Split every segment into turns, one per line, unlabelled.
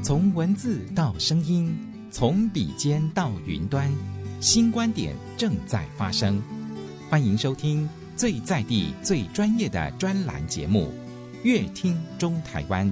从文字到声音，从笔尖到云端，新观点正在发生。欢迎收听最在地、最专业的专栏节目《乐听中台湾》。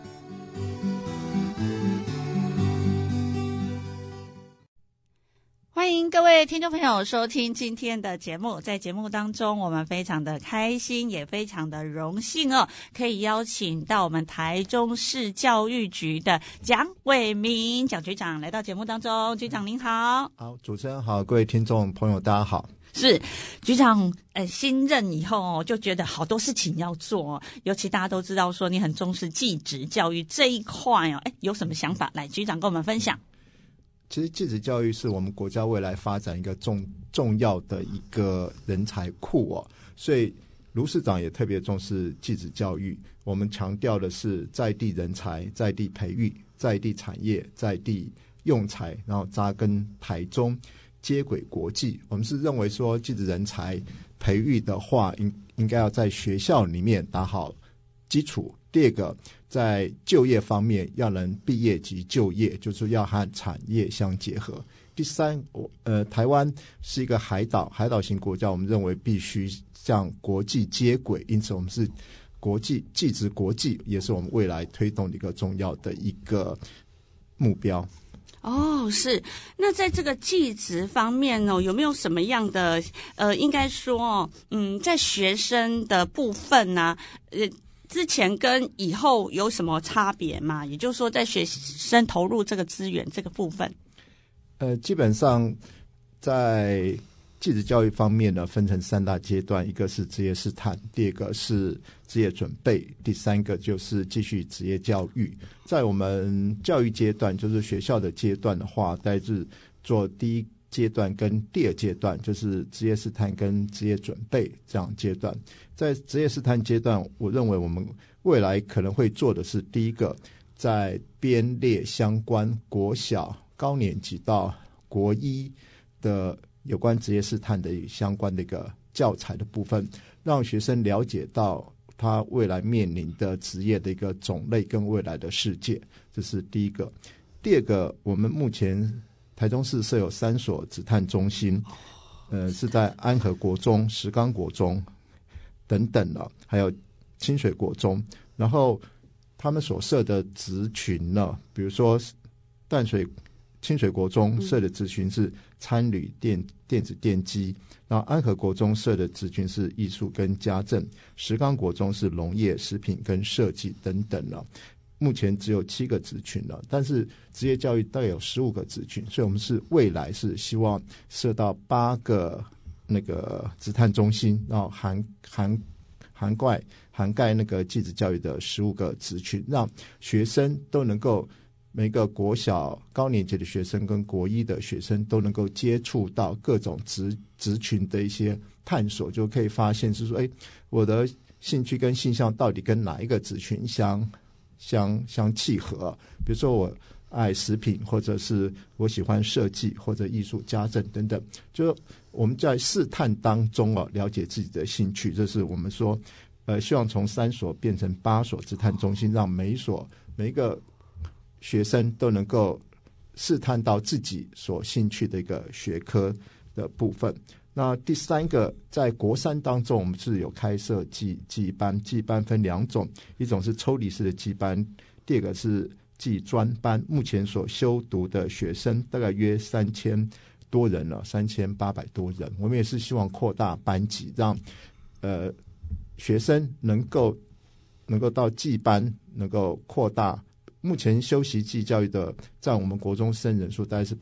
欢迎各位听众朋友收听今天的节目。在节目当中，我们非常的开心，也非常的荣幸可以邀请到我们台中市教育局的蒋伟民蒋局长来到节目当中。局长您好。
好，主持人好，各位听众朋友大家好。
是局长新任以后就觉得好多事情要做尤其大家都知道说你很重视技职教育这一块有什么想法？来，局长跟我们分享。
其实技职教育是我们国家未来发展一个重要的一个人才库所以卢市长也特别重视技职教育。我们强调的是在地人才、在地培育、在地产业、在地用才，然后扎根台中，接轨国际。我们是认为说技职人才培育的话应该要在学校里面打好基础。第二个，在就业方面要能毕业即就业，就是要和产业相结合。第三，台湾是一个海岛型国家，我们认为必须向国际接轨，因此我们是国际技职国际，也是我们未来推动的一个重要的一个目标。
是。那在这个技职方面有没有什么样的应该说在学生的部分呢之前跟以后有什么差别吗？也就是说在学生投入这个资源这个部分。
基本上在技职教育方面呢，分成3大阶段，一个是职业试探，第二个是职业准备，第三个就是继续职业教育。在我们教育阶段，就是学校的阶段的话，大概是做第一阶段跟第二阶段，就是职业试探跟职业准备这样阶段。在职业试探阶段，我认为我们未来可能会做的是，第一个，在编列相关国小高年级到国一的有关职业试探的相关的一个教材的部分，让学生了解到他未来面临的职业的一个种类跟未来的世界，这是第一个。第二个，我们目前台中市设有3所职探中心，是在安和国中、石冈国中等等还有清水国中。然后他们所设的职群呢，比如说清水国中设的职群是参旅电子电机，然后安和国中设的职群是艺术跟家政，石冈国中是农业、食品跟设计等等目前只有7个职群了，但是职业教育大概有15个职群，所以我们是未来是希望设到8个那个职探中心，然后涵盖那个技职教育的15个职群，让学生都能够，每个国小高年级的学生跟国一的学生都能够接触到各种职群的一些探索，就可以发现是说，我的兴趣跟性向到底跟哪一个职群相契合。比如说我爱食品，或者是我喜欢设计或者艺术家政等等，就我们在试探当中了解自己的兴趣。这是我们说希望从3所变成8所职探中心，让每一个学生都能够试探到自己所兴趣的一个学科的部分。那第3个，在国3当中，我们是有开设技班，技班分2种，一种是抽离式的技班，第二个是技专班。目前所修读的学生大概约3000多人了，3800多人。我们也是希望扩大班级，让学生能够到技班，能够扩大。目前修习技教育的占我们国中生人数大概是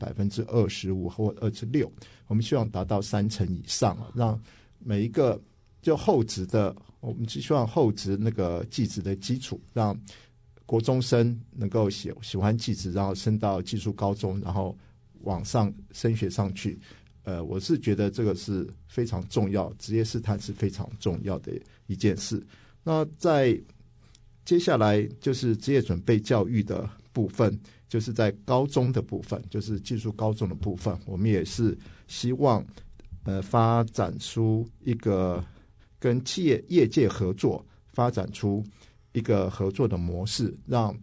25%或26%，我们希望达到30%以上，让每一个就后职的，我们希望后职那个技职的基础，让国中生能够喜欢技职，然后升到技术高中，然后往上升学上去。我是觉得这个是非常重要，职业试探是非常重要的一件事。那在接下来就是职业准备教育的部分，就是在高中的部分，就是技术高中的部分，我们也是希望发展出一个跟业界合作，发展出一个合作的模式，让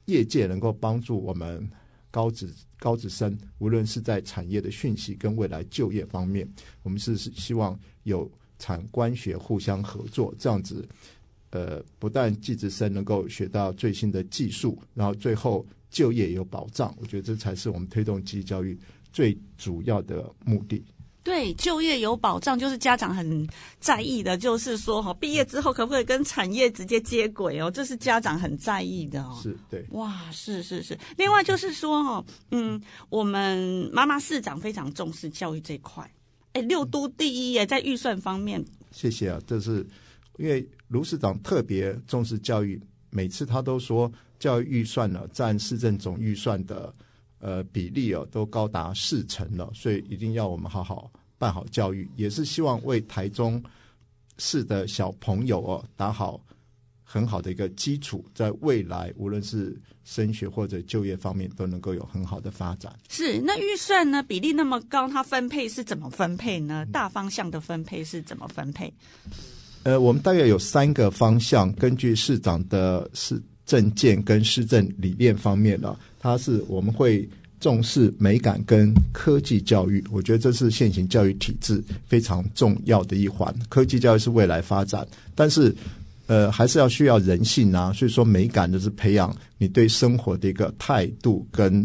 业界能够帮助我们高职生，无论是在产业的讯息跟未来就业方面，我们是希望有产官学互相合作，这样子不但技职生能够学到最新的技术，然后最后就业有保障，我觉得这才是我们推动技艺教育最主要的目的。
对，就业有保障就是家长很在意的，就是说毕业之后可不可以跟产业直接接轨哦，这是家长很在意的哦。
是，对。
哇，是。另外就是说我们妈妈市长非常重视教育这一块，6都第一耶，在预算方面。
谢谢啊，这是因为卢市长特别重视教育，每次他都说教育预算呢占市政总预算的比例都高达40%了，所以一定要我们好好办好教育，也是希望为台中市的小朋友打好很好的一个基础，在未来无论是升学或者就业方面都能够有很好的发展。
是，那预算呢比例那么高，它分配是怎么分配呢？大方向的分配是怎么分配？
我们大概有3个方向，根据市长的政见跟施政理念方面呢，我们会重视美感跟科技教育，我觉得这是现行教育体制非常重要的一环。科技教育是未来发展，但是还是需要人性啊，所以说美感就是培养你对生活的一个态度跟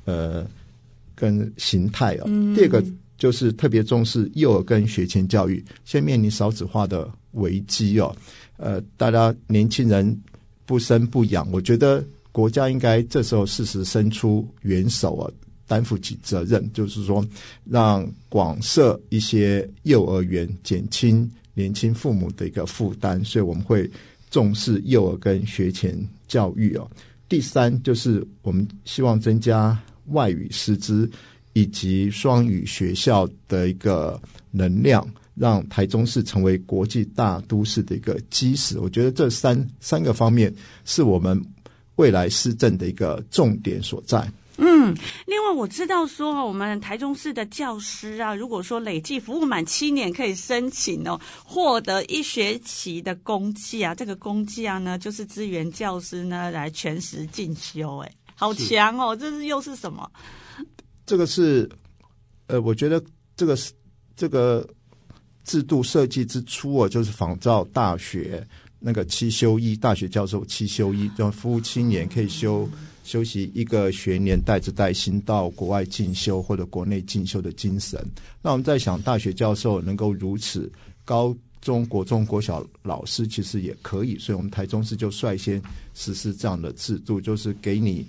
形态第二个就是特别重视幼儿跟学前教育，现在面临少子化的危机大家年轻人不生不养，我觉得国家应该这时候适时伸出援手担负起责任，就是说让广设一些幼儿园，减轻年轻父母的一个负担，所以我们会重视幼儿跟学前教育第3就是我们希望增加外语师资以及双语学校的一个能量，让台中市成为国际大都市的一个基石。我觉得这三个方面是我们未来施政的一个重点所在。
另外我知道说我们台中市的教师啊，如果说累计服务满7年，可以申请获得1学期的公假，这个公假呢就是支援教师呢来全时进修，好强哦！又是什么？这个是
我觉得这个制度设计之初就是仿照大学那个7修1，大学教授7修1，就服务7年可以休息1个学年，带着带薪到国外进修或者国内进修的精神。那我们在想，大学教授能够如此，高中国中国小老师其实也可以，所以我们台中市就率先实施这样的制度，就是给你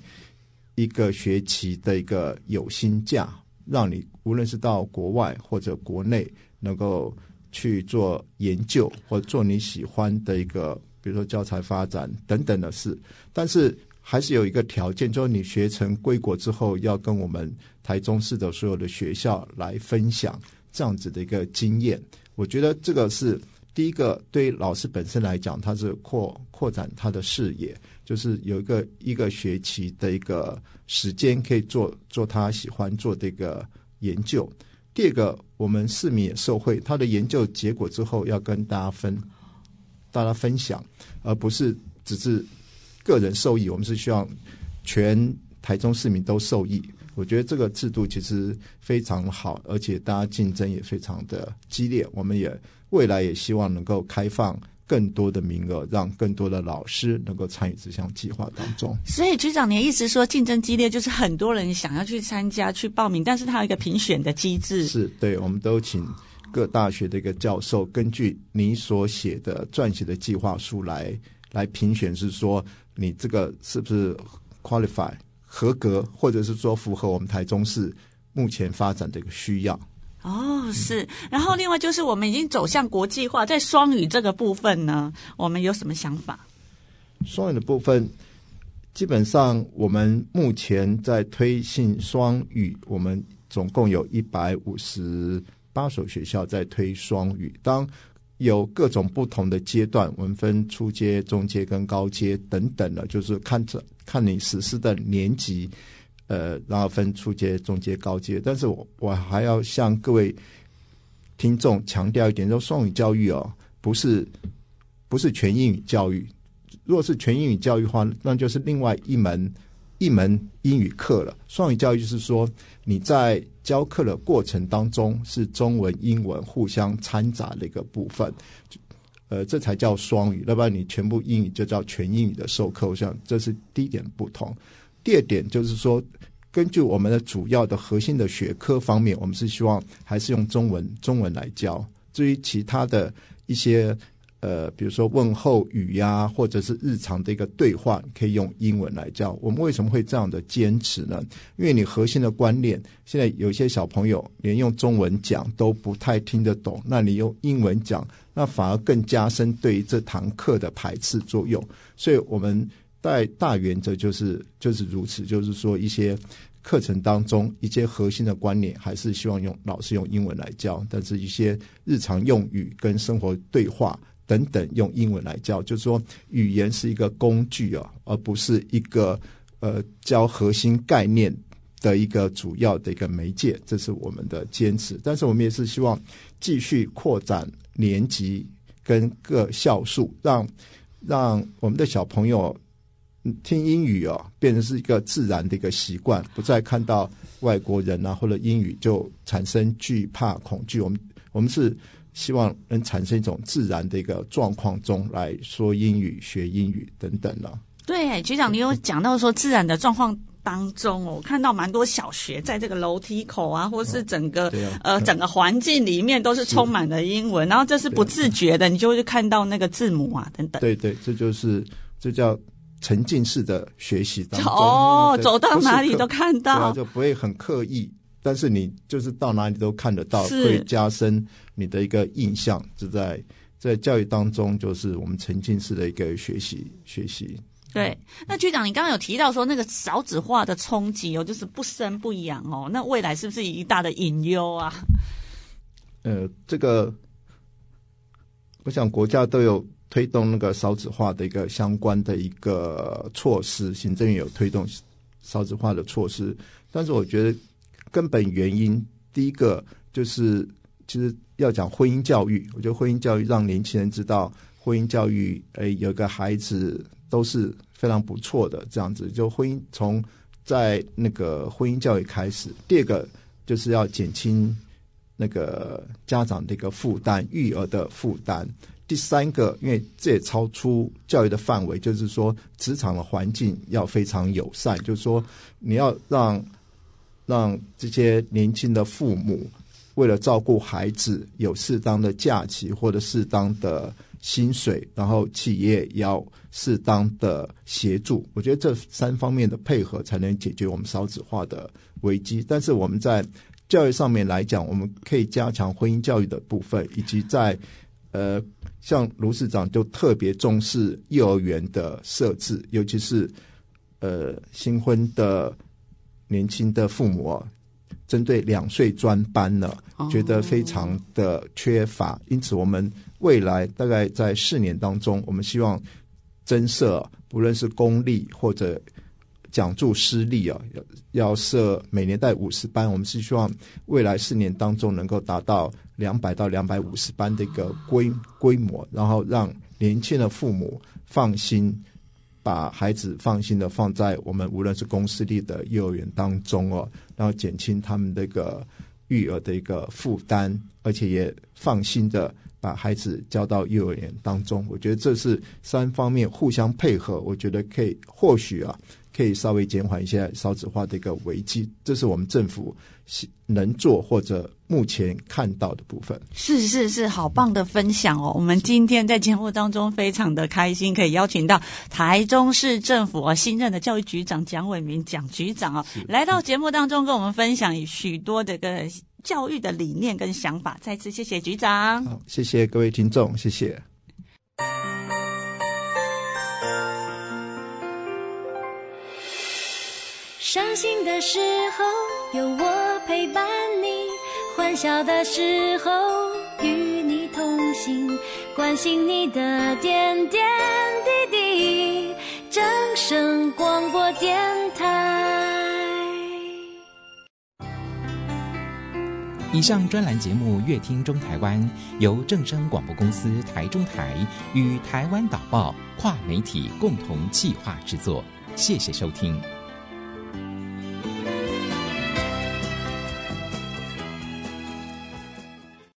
1个学期的一个有薪假，让你无论是到国外或者国内能够去做研究或做你喜欢的一个比如说教材发展等等的事，但是还是有一个条件，就是你学成归国之后要跟我们台中市的所有的学校来分享这样子的一个经验。我觉得这个是第一个，对于老师本身来讲，他是扩展他的视野，就是有一个学期的一个时间可以做他喜欢做的一个研究。第二个，我们市民也受惠，他的研究结果之后要跟大家分享，而不是只是个人受益，我们是希望全台中市民都受益。我觉得这个制度其实非常好，而且大家竞争也非常的激烈，我们也未来也希望能够开放更多的名额，让更多的老师能够参与这项计划当中。
所以局长，你的意思说竞争激烈就是很多人想要去参加去报名，但是它有一个评选的机制。
是，对，我们都请各大学的一个教授根据你所撰写的计划书来评选，是说你这个是不是 qualify 合格，或者是说符合我们台中市目前发展的一个需要。
是。然后另外就是我们已经走向国际化，在双语这个部分呢，我们有什么想法？
双语的部分基本上我们目前在推行双语，我们总共有158所学校在推双语，当有各种不同的阶段，我们分初阶、中阶跟高阶等等的，就是看你实施的年级，然后分初阶、中阶、高阶。但是我还要向各位听众强调一点，说双语教育不是全英语教育， 如果是全英语教育的话，那就是另外一门英语课了。双语教育就是说你在教课的过程当中是中文英文互相掺杂的一个部分，这才叫双语，要不然你全部英语就叫全英语的授课。我想这是第一点不同。第二点就是说，根据我们的主要的核心的学科方面，我们是希望还是用中文来教。至于其他的一些比如说问候语呀，或者是日常的一个对话，可以用英文来教。我们为什么会这样的坚持呢？因为你核心的观念，现在有些小朋友连用中文讲都不太听得懂，那你用英文讲，那反而更加深对于这堂课的排斥作用。所以我们大原则就是如此，就是说一些课程当中一些核心的观念还是希望老师用英文来教，但是一些日常用语跟生活对话等等用英文来教。就是说语言是一个工具啊，而不是一个教核心概念的一个主要的一个媒介，这是我们的坚持。但是我们也是希望继续扩展年级跟各校数，让我们的小朋友听英语变成是一个自然的一个习惯，不再看到外国人或者英语就产生惧怕恐惧。我们是希望能产生一种自然的一个状况中来说英语、学英语等等了。
对，局长你有讲到说自然的状况当中我看到蛮多小学在这个楼梯口啊，或是整个整个环境里面都是充满了英文，然后这是不自觉的，你就会看到那个字母啊等等。
对，这叫沉浸式的学习当中
走到哪里都看到，
就不会很刻意，但是你就是到哪里都看得到，会加深你的一个印象。在教育当中，就是我们沉浸式的一个学习。
对，那局长你刚刚有提到说那个少子化的冲击就是不生不养那未来是不是一大的隐忧啊？
这个我想国家都有推动那个少子化的一个相关的一个措施，行政院有推动少子化的措施，但是我觉得根本原因，第一个就是其实要讲婚姻教育。我觉得婚姻教育让年轻人知道婚姻教育有个孩子都是非常不错的，这样子就从在那个婚姻教育开始。第二个就是要减轻那个家长的一个负担，育儿的负担。第三个，因为这也超出教育的范围，就是说职场的环境要非常友善，就是说你要让这些年轻的父母为了照顾孩子有适当的假期或者适当的薪水，然后企业要适当的协助。我觉得这三方面的配合才能解决我们少子化的危机。但是我们在教育上面来讲，我们可以加强婚姻教育的部分，以及在像卢市长就特别重视幼儿园的设置，尤其是新婚的年轻的父母针对2岁专班呢，觉得非常的缺乏。因此我们未来大概在4年当中，我们希望增设不论是公立或者讲助私立要设每年带50班，我们是希望未来4年当中能够达到200到250班的一个规模，然后让年轻的父母放心，把孩子放心的放在我们无论是公私立的幼儿园当中然后减轻他们的一个育儿的一个负担，而且也放心的把孩子交到幼儿园当中。我觉得这是3方面互相配合，我觉得或许可以稍微减缓一些少子化的一个危机，这是我们政府能做或者目前看到的部分。
是好棒的分享我们今天在节目当中非常的开心，可以邀请到台中市政府新任的教育局长蒋伟民蒋局长来到节目当中跟我们分享许多的个教育的理念跟想法。再次谢谢局长。
好，谢谢各位听众，谢谢。
伤心的时候有我陪伴你，欢笑的时候与你同行，关心你的点点滴滴。正声广播电台。
以上专栏节目《乐听中台湾》由正声广播公司台中台与台湾导报跨媒体共同企划制作，谢谢收听。